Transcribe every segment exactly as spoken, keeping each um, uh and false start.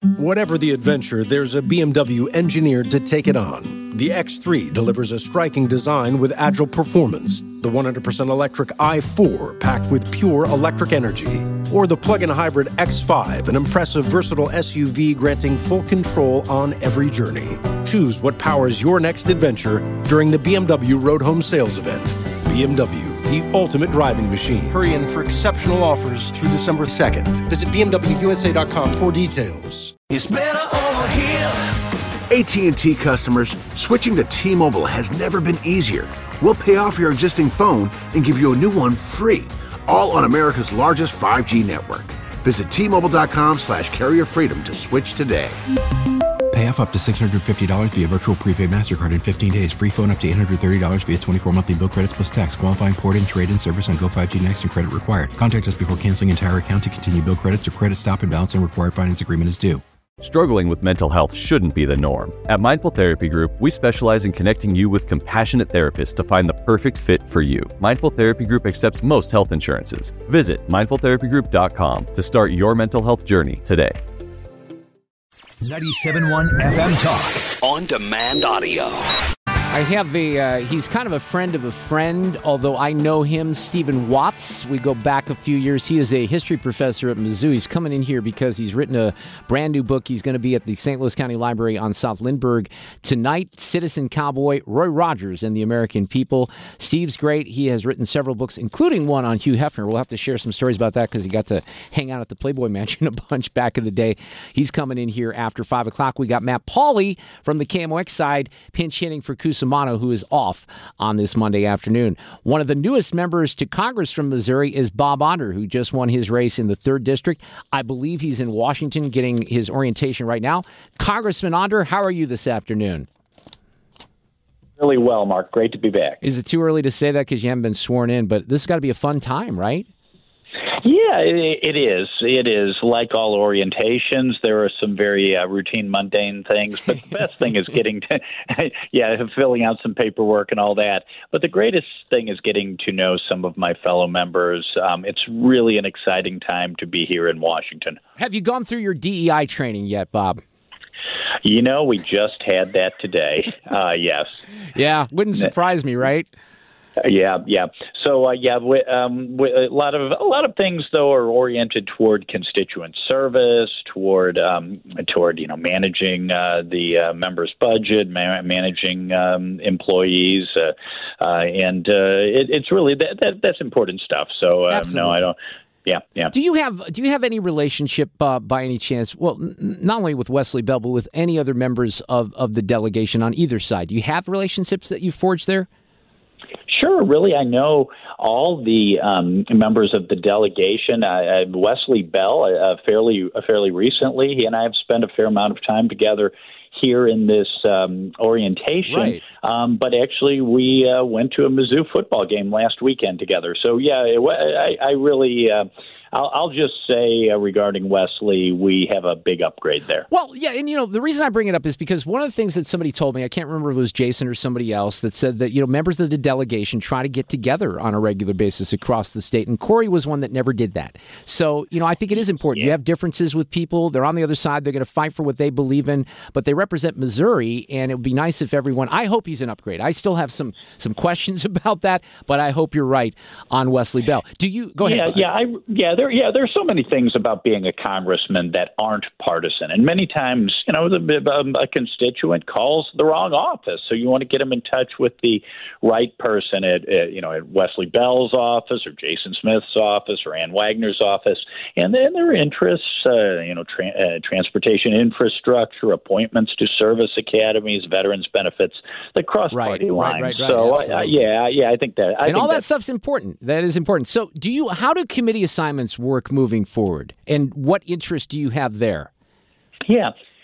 Whatever the adventure, there's a B M W engineered to take it on. The X three delivers a striking design with agile performance. The one hundred percent electric i four, packed with pure electric energy. Or the plug-in hybrid X five, an impressive, versatile S U V granting full control on every journey. Choose what powers your next adventure during the B M W Road Home Sales Event. B M W, the ultimate driving machine. Hurry in for exceptional offers through December second. Visit B M W U S A dot com for details. It's better over here. A T and T customers, switching to T-Mobile has never been easier. We'll pay off your existing phone and give you a new one free, all on America's largest five G network. Visit T-Mobile.com slash carrier freedom to switch today. Pay off up to six hundred fifty dollars via virtual prepaid MasterCard in fifteen days. Free phone up to eight hundred thirty dollars via twenty-four monthly bill credits plus tax. Qualifying port-in, trade-in service on Go five G Next and credit required. Contact us before canceling entire account to continue bill credits or credit stop and balance and required finance agreement is due. Struggling with mental health shouldn't be the norm. At Mindful Therapy Group, we specialize in connecting you with compassionate therapists to find the perfect fit for you. Mindful Therapy Group accepts most health insurances. Visit mindful therapy group dot com to start your mental health journey today. ninety-seven point one F M Talk. On demand audio. I have a, uh, he's kind of a friend of a friend, although I know him, Stephen Watts. We go back a few years. He is a history professor at Mizzou. He's coming in here because he's written a brand new book. He's going to be at the Saint Louis County Library on South Lindbergh tonight. Citizen Cowboy, Roy Rogers and the American People. Steve's great. He has written several books, including one on Hugh Hefner. We'll have to share some stories about that because he got to hang out at the Playboy Mansion a bunch back in the day. He's coming in here after five o'clock. We got Matt Pauley from the K M O X side pinch hitting for Cusimano, who is off on this Monday afternoon. One of the newest members to Congress from Missouri is Bob Onder, who just won his race in the third District. I believe he's in Washington getting his orientation right now. Congressman Onder, how are you this afternoon? Really well, Mark. Great to be back. Is it too early to say that because you haven't been sworn in? But this has got to be a fun time, right? Yeah, it, it is. It is. Like all orientations, there are some very uh, routine, mundane things. But the best thing is getting to, yeah, filling out some paperwork and all that. But the greatest thing is getting to know some of my fellow members. Um, it's really an exciting time to be here in Washington. Have you gone through your D E I training yet, Bob? You know, we just had that today. Uh, yes. Yeah, wouldn't surprise me, right? Yeah, yeah. So, uh, yeah, we, um, we, a lot of a lot of things though are oriented toward constituent service, toward um, toward you know managing uh, the uh, members' budget, ma- managing um, employees, uh, uh, and uh, it, it's really that, that that's important stuff. So, uh, no, I don't. Yeah, yeah. Do you have do you have any relationship uh, by any chance? Well, n- not only with Wesley Bell, but with any other members of, of the delegation on either side. Do you have relationships that you forged there? Sure. Really, I know all the um, members of the delegation. Uh, Wesley Bell, uh, fairly uh, fairly recently, he and I have spent a fair amount of time together here in this um, orientation. Right. Um, but actually, we uh, went to a Mizzou football game last weekend together. So, yeah, it, I, I really uh, I'll, I'll just say uh, regarding Wesley, we have a big upgrade there. Well, yeah, and, you know, the reason I bring it up is because one of the things that somebody told me, I can't remember if it was Jason or somebody else, that said that, you know, members of the delegation try to get together on a regular basis across the state, and Corey was one that never did that. So, you know, I think it is important. Yeah. You have differences with people. They're on the other side. They're going to fight for what they believe in, but they represent Missouri, and it would be nice if everyone, I hope he's an upgrade. I still have some some questions about that, but I hope you're right on Wesley Bell. Do you, go ahead. Yeah, yeah, I, yeah, there, yeah, there's so many things about being a congressman that aren't partisan. And many times, you know, the, a constituent calls the wrong office. So you want to get them in touch with the right person at, at you know, at Wesley Bell's office or Jason Smith's office or Ann Wagner's office. And then their interests, uh, you know, tra- uh, transportation infrastructure, appointments to service academies, veterans benefits, the cross-party right, lines. Right, right, right, so, I, I, yeah, yeah, I think that. I and think all that that's, stuff's important. That is important. So do you, how do committee assignments work moving forward? And what interest do you have there? Yeah.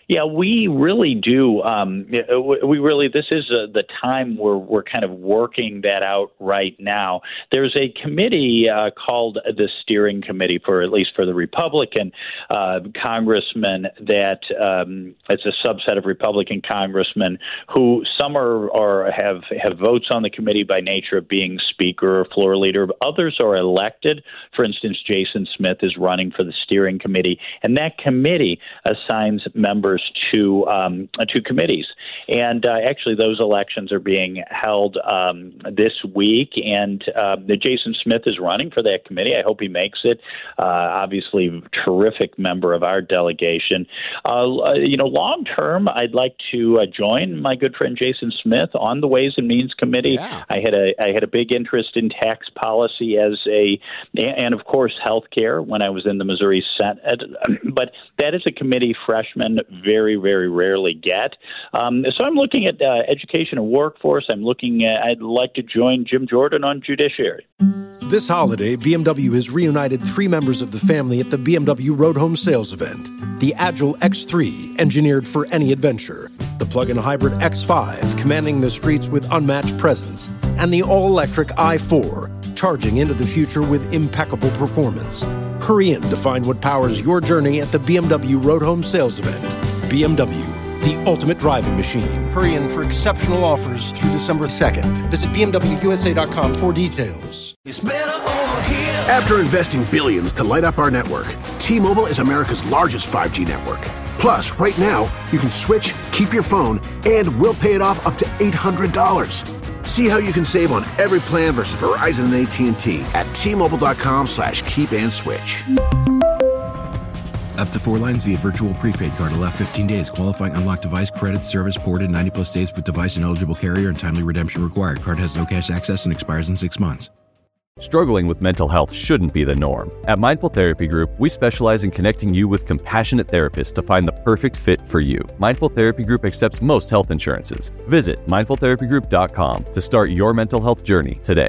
Yeah, we really do. Um, we really, this is uh, the time where we're kind of working that out right now. There's a committee uh, called the Steering Committee, for at least for the Republican uh, congressmen, that um, it's a subset of Republican congressmen who some are or have, have votes on the committee by nature of being speaker or floor leader. Others are elected. For instance, Jason Smith is running for the Steering Committee, and that committee assigns members to um, to committees. And uh, actually, those elections are being held um, this week, and uh, the Jason Smith is running for that committee. I hope he makes it. Uh, obviously, terrific member of our delegation. Uh, you know, long term, I'd like to uh, join my good friend Jason Smith on the Ways and Means Committee. Yeah. I had a I had a big interest in tax policy as a, and of course, health care when I was in the Missouri Senate. But that is a committee freshmen very, very rarely get. Um, so I'm looking at uh, education and workforce. I'm looking at, I'd like to join Jim Jordan on judiciary. This holiday, B M W has reunited three members of the family at the B M W Road Home Sales event. The Agile X three, engineered for any adventure. The plug-in hybrid X five, commanding the streets with unmatched presence. And the all-electric i four, charging into the future with impeccable performance. Hurry in to find what powers your journey at the B M W Road Home Sales event. B M W, the ultimate driving machine. Hurry in for exceptional offers through December second. Visit B M W U S A dot com for details. After investing billions to light up our network, T-Mobile is America's largest five G network. Plus, right now, you can switch, keep your phone, and we'll pay it off up to eight hundred dollars. See how you can save on every plan versus Verizon and A T and T at T-Mobile.com slash keep and switch. Up to four lines via virtual prepaid card. Allow fifteen days. Qualifying unlocked device credit service ported ninety plus days with device and eligible carrier and timely redemption required. Card has no cash access and expires in six months. Struggling with mental health shouldn't be the norm. At Mindful Therapy Group, we specialize in connecting you with compassionate therapists to find the perfect fit for you. Mindful Therapy Group accepts most health insurances. Visit mindful therapy group dot com to start your mental health journey today.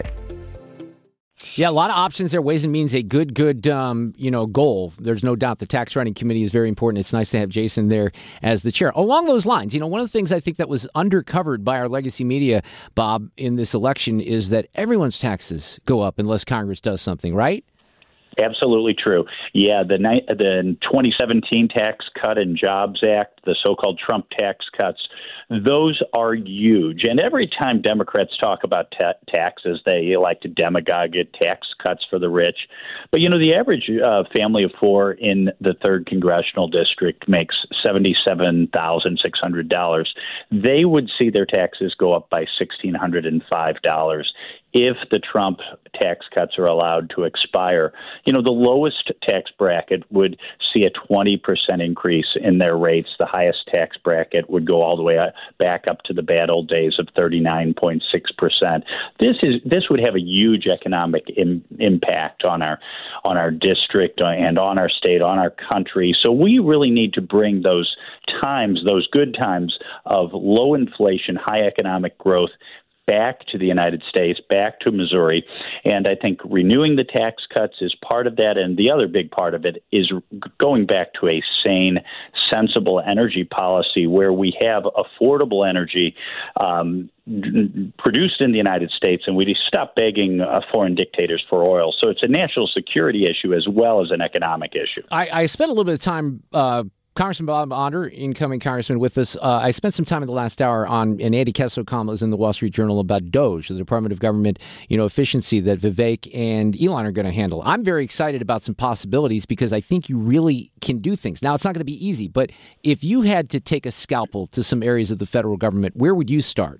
Yeah, a lot of options there. Ways and Means, a good, good, um, you know, goal. There's no doubt the tax writing committee is very important. It's nice to have Jason there as the chair. Along those lines, you know, one of the things I think that was undercovered by our legacy media, Bob, in this election is that everyone's taxes go up unless Congress does something, right? Absolutely true. Yeah, the the twenty seventeen Tax Cut and Jobs Act, the so-called Trump tax cuts, those are huge. And every time Democrats talk about ta- taxes, they like to demagogue it, tax cuts for the rich. But, you know, the average uh, family of four in the third Congressional District makes seventy-seven thousand six hundred dollars. They would see their taxes go up by one thousand six hundred five dollars. If the Trump tax cuts are allowed to expire. You know, the lowest tax bracket would see a twenty percent increase in their rates. The highest tax bracket would go all the way back up to the bad old days of thirty-nine point six percent. This is this would have a huge economic im- impact on our on our district and on our state, on our country. So we really need to bring those times, those good times of low inflation, high economic growth back to the United States, back to Missouri. And I think renewing the tax cuts is part of that. And the other big part of it is going back to a sane, sensible energy policy where we have affordable energy um, produced in the United States, and we stop begging uh, foreign dictators for oil. So it's a national security issue as well as an economic issue. I, I spent a little bit of time uh Congressman Bob Onder, incoming congressman with us. Uh, I spent some time in the last hour on an Andy Kessler column that was in the Wall Street Journal about DOGE, the Department of Government, you know, efficiency that Vivek and Elon are going to handle. I'm very excited about some possibilities because I think you really can do things. Now, it's not going to be easy, but if you had to take a scalpel to some areas of the federal government, where would you start?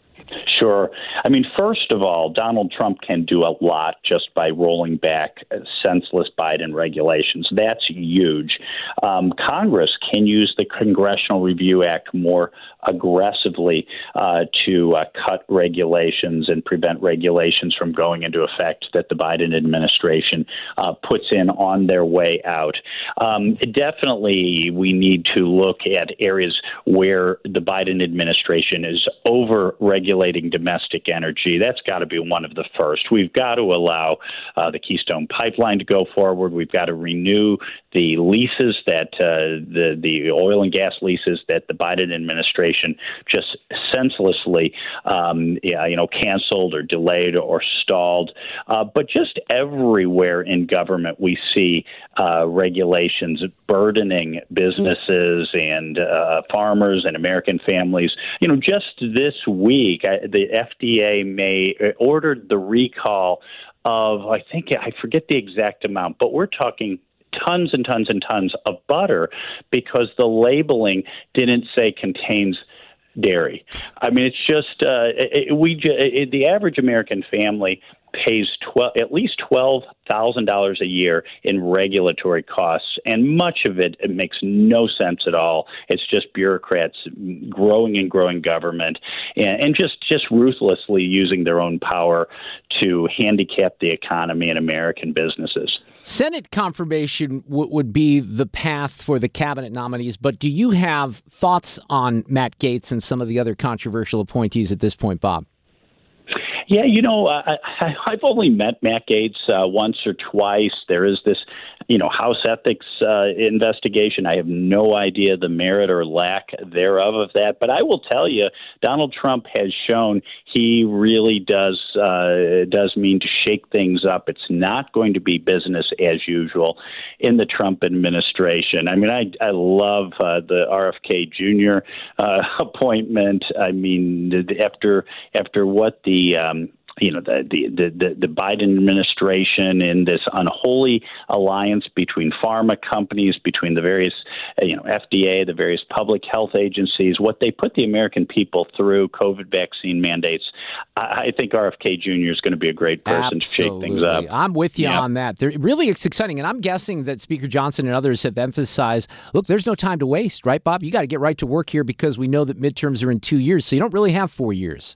Sure. I mean, first of all, Donald Trump can do a lot just by rolling back senseless Biden regulations. That's huge. Um, Congress can use the Congressional Review Act more aggressively uh, to uh, cut regulations and prevent regulations from going into effect that the Biden administration uh, puts in on their way out. Um, definitely, we need to look at areas where the Biden administration is over-regulating supporting domestic energy. That's got to be one of the first. We've got to allow uh, the Keystone Pipeline to go forward. We've got to renew the leases that uh, the the oil and gas leases that the Biden administration just senselessly, um, yeah, you know, canceled or delayed or stalled. Uh, but just everywhere in government, we see uh, regulations burdening businesses and uh, farmers and American families. You know, just this week, I, the F D A may uh, ordered the recall of, I think, I forget the exact amount, but we're talking tons and tons and tons of butter because the labeling didn't say contains dairy. I mean, it's just uh, it, we it, the average American family pays twelve, at least twelve thousand dollars a year in regulatory costs, and much of it, it makes no sense at all. It's just bureaucrats growing and growing government, and, and just just ruthlessly using their own power to handicap the economy and American businesses. Senate confirmation w- would be the path for the cabinet nominees, but do you have thoughts on Matt Gaetz and some of the other controversial appointees at this point, Bob? Yeah, you know, I, I, I've only met Matt Gaetz uh, once or twice. There is this, you know, House ethics uh, investigation. I have no idea the merit or lack thereof of that. But I will tell you, Donald Trump has shown he really does uh, does mean to shake things up. It's not going to be business as usual in the Trump administration. I mean, I, I love uh, the R F K Junior uh, appointment. I mean, after after what the um, you know, the, the, the, the Biden administration in this unholy alliance between pharma companies, between the various, you know, F D A, the various public health agencies, what they put the American people through, COVID vaccine mandates. I, I think R F K Junior is going to be a great person Absolutely. to shake things up. I'm with you yeah. on that. They're really it's exciting. And I'm guessing that Speaker Johnson and others have emphasized, look, there's no time to waste, right, Bob? You got to get right to work here because we know that midterms are in two years. So you don't really have four years.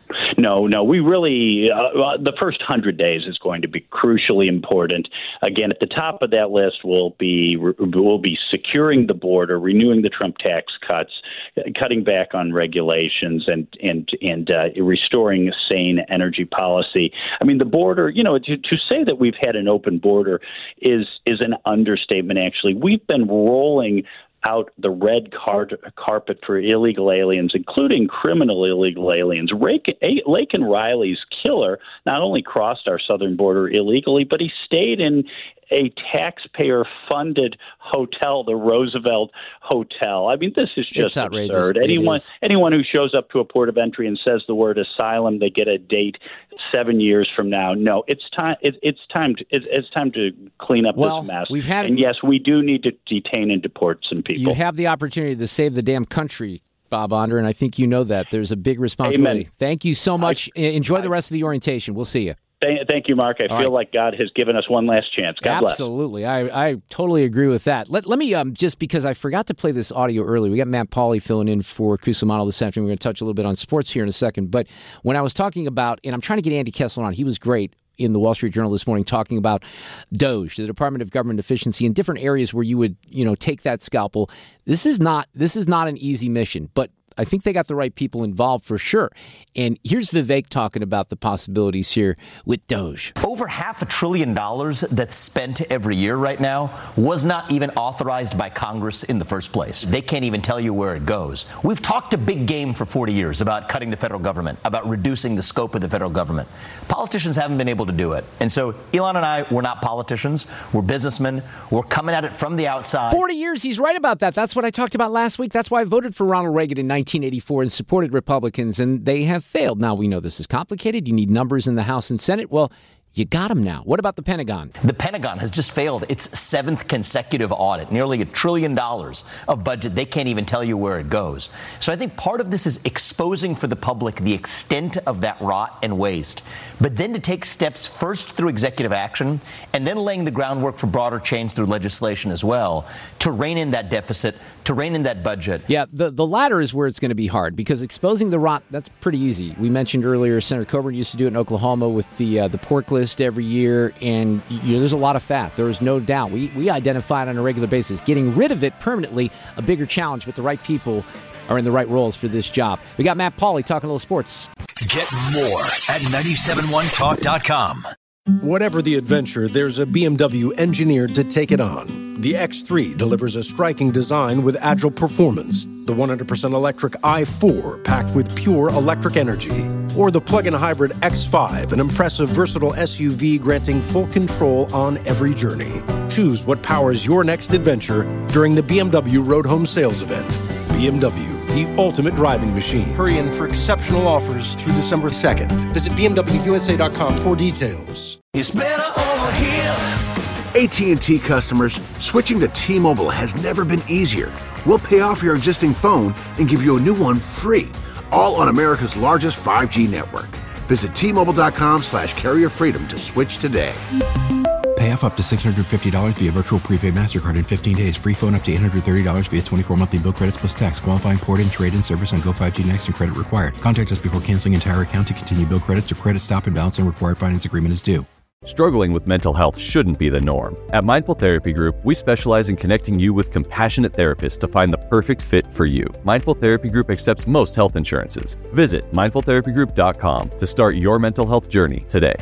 No, no, we really, uh, the first hundred days is going to be crucially important. Again, at the top of that list will be will be securing the border, renewing the Trump tax cuts, cutting back on regulations, and and and uh, restoring a sane energy policy. I mean, the border, you know, to, to say that we've had an open border is is an understatement. Actually, we've been rolling out the red car- carpet for illegal aliens, including criminal illegal aliens. Lake, Laken Riley's killer not only crossed our southern border illegally, but he stayed in a taxpayer-funded hotel, the Roosevelt Hotel. I mean, this is just absurd. Anyone, anyone who shows up to a port of entry and says the word asylum, they get a date seven years from now. No, it's time. It, it's time. To, it, it's time to clean up well, this mess. We've had, and yes, we do need to detain and deport some people. You have the opportunity to save the damn country, Bob Onder, and I think you know that. There's a big responsibility. Amen. Thank you so much. I, Enjoy the rest of the orientation. We'll see you. Thank you, Mark. I All feel right. like God has given us one last chance. God bless. Absolutely. I, I totally agree with that. Let, let me, um, just because I forgot to play this audio earlier, we got Matt Pauley filling in for Cusimano this afternoon. We're going to touch a little bit on sports here in a second. But when I was talking about, and I'm trying to get Andy Kessler on, he was great in the Wall Street Journal this morning talking about DOGE, the Department of Government Efficiency, in different areas where you would, you know, take that scalpel. This is not, this is not an easy mission, but I think they got the right people involved for sure. And here's Vivek talking about the possibilities here with DOGE. Over half a trillion dollars that's spent every year right now was not even authorized by Congress in the first place. They can't even tell you where it goes. We've talked a big game for forty years about cutting the federal government, about reducing the scope of the federal government. Politicians haven't been able to do it. And so Elon and I, we're not politicians. We're businessmen. We're coming at it from the outside. forty years, he's right about that. That's what I talked about last week. That's why I voted for Ronald Reagan in nineteen eighty-four and supported Republicans, and they have failed. Now, we know this is complicated. You need numbers in the House and Senate. Well, you got them now. What about the Pentagon? The Pentagon has just failed its seventh consecutive audit, nearly a trillion dollars of budget. They can't even tell you where it goes. So I think part of this is exposing for the public the extent of that rot and waste, but then to take steps first through executive action and then laying the groundwork for broader change through legislation as well to rein in that deficit, to rein in that budget. Yeah, the, the latter is where it's going to be hard because exposing the rot, that's pretty easy. We mentioned earlier Senator Coburn used to do it in Oklahoma with the uh, the pork list every year, and you know, there's a lot of fat. There is no doubt. We, we identify it on a regular basis. Getting rid of it permanently, a bigger challenge, but the right people are in the right roles for this job. We got Matt Pauley talking a little sports. Get more at nine seven one talk dot com. Whatever the adventure, there's a B M W engineered to take it on. The X three delivers a striking design with agile performance. The one hundred percent electric i four packed with pure electric energy. Or the plug-in hybrid X five, an impressive, versatile S U V granting full control on every journey. Choose what powers your next adventure during the B M W Road Home Sales Event. B M W, the ultimate driving machine. Hurry in for exceptional offers through December second. Visit B M W U S A dot com for details. It's better over here. A T and T customers, switching to T-Mobile has never been easier. We'll pay off your existing phone and give you a new one free, all on America's largest five G network. Visit T Mobile dot com slash carrier freedom to switch today. Pay off up to six hundred fifty dollars via virtual prepaid MasterCard in fifteen days. Free phone up to eight hundred thirty dollars via twenty-four monthly bill credits plus tax. Qualifying port-in, trade-in service on Go five G Next and credit required. Contact us before canceling entire account to continue bill credits or credit stop and balance and required finance agreement is due. Struggling with mental health shouldn't be the norm. At Mindful Therapy Group, we specialize in connecting you with compassionate therapists to find the perfect fit for you. Mindful Therapy Group accepts most health insurances. Visit mindful therapy group dot com to start your mental health journey today.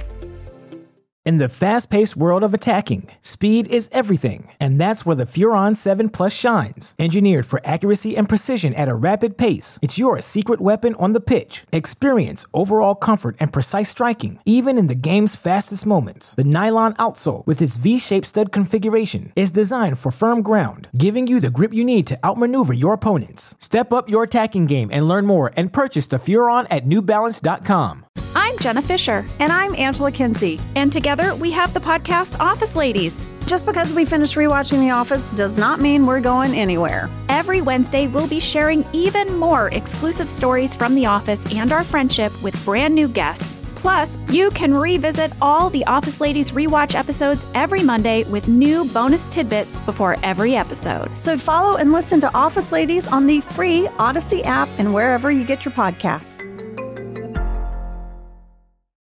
In the fast-paced world of attacking, speed is everything, and that's where the Furon seven Plus shines. Engineered for accuracy and precision at a rapid pace, it's your secret weapon on the pitch. Experience overall comfort and precise striking, even in the game's fastest moments. The nylon outsole, with its V-shaped stud configuration, is designed for firm ground, giving you the grip you need to outmaneuver your opponents. Step up your attacking game and learn more and purchase the Furon at new balance dot com. I'm Jenna Fisher. And I'm Angela Kinsey. And together we have the podcast Office Ladies. Just because we finished rewatching The Office does not mean we're going anywhere. Every Wednesday, we'll be sharing even more exclusive stories from The Office and our friendship with brand new guests. Plus, you can revisit all the Office Ladies rewatch episodes every Monday with new bonus tidbits before every episode. So follow and listen to Office Ladies on the free Odyssey app and wherever you get your podcasts.